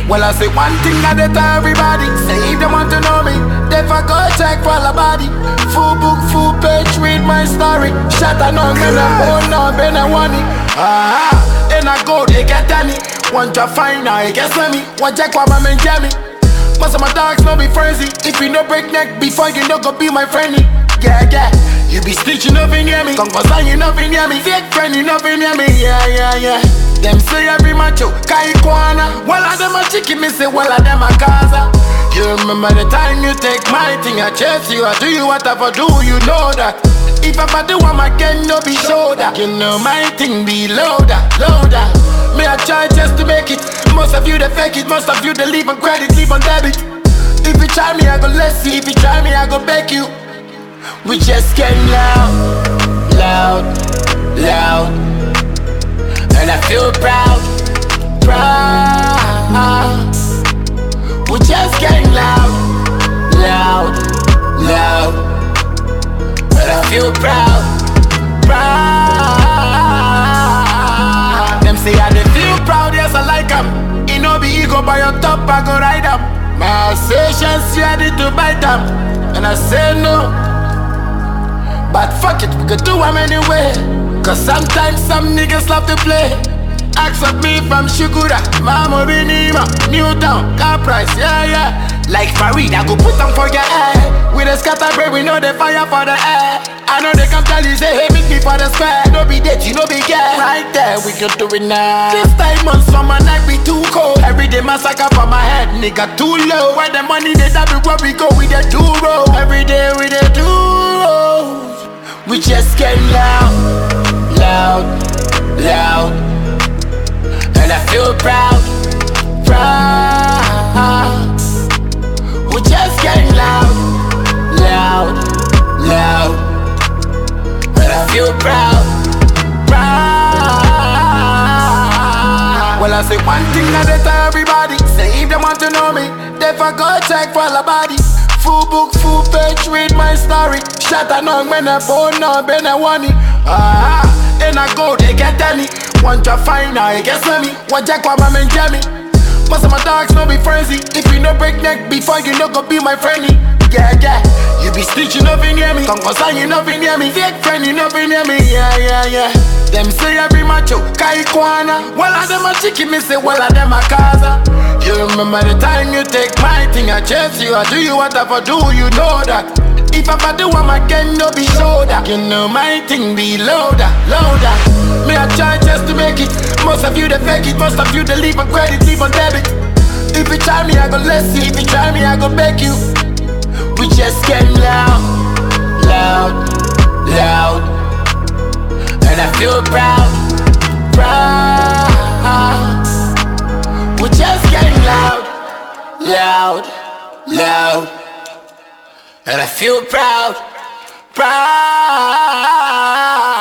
Well, I say one thing at a time, everybody. Say if they want to know me, they for go check for the body. Full book, full page, read my story. Shut a no, man, I'm no, ben I want it. And I go, they get any. Want to find out, it gets me. Want check what my man get me. Most of my dogs no be frenzy. If you no break neck before you no go be my friendly. Yeah, yeah. You be snitching up in near me. Congo you up in near me. Fake friend you up in near me. Yeah, yeah, yeah. Them say every macho, kai kwana. Well, I them a chicken, me say, well, I them a Gaza. You remember the time you take my thing, I chase you, I do you whatever do, you know that. If I do one again, no be shoulder. You know my thing be loader, loader. Me I try just to make it. Most of you they fake it, most of you they leave on credit, leave on debit. If you try me, I go let's see. If you try me, I go beg you. We just get loud, loud, loud. And I feel proud, proud. We just getting loud, loud, loud. And I feel proud, proud. Them say I dey feel proud, yes I like 'em. It no be ego by your top, I go ride 'em. My assertions ready to bite 'em. And I say no, but fuck it, we could do 'em anyway. Cause sometimes some niggas love to play. Ask of me from Shugura, Mama Binima, Newtown, car price, yeah, yeah. Like Farid, I go put them for your head. With a scatter break, we know the fire for the air. I know they come tell you, say, hey, meet me for the square. No be dead, you know be girl. Right there, we can do it now. This time months from my neck be too cold. Every day massacre for my head, nigga too low. Where the money they double, where we go with the duro. Every day with the duro. We just get loud, loud, loud. And I feel proud, proud. We just getting loud, loud, loud. And I feel proud, proud. Well, I say one thing at a time, everybody. Say if they want to know me, they for go check for the body. Full book, full page, read my story. Shut a no, when I phone no, ben I want it. And I go, they get any. Want to find out, it gets me. Want check what my man get me. Most of my dogs no be frenzy. If you no break neck before you no go be my friendly. Yeah, yeah. You be snitching up in near me. Congo you up in near me. Fake friend you up in near me. Yeah, yeah, yeah. Them say every macho, kai kwana. Well, I them a chicken, me say, well, I them a Gaza. You remember the time you take my thing, I chase you, I do you whatever do, you know that. If I do one again, no be shoulder. You know my thing be loader, loader. Me I try just to make it. Most of you they fake it, most of you they leave on credit, leave on debit. If you try me, I go let's see. If you try me, I go beg you. We just get loud, loud, loud. And I feel proud, proud. We just getting loud, loud, loud. And I feel proud, proud.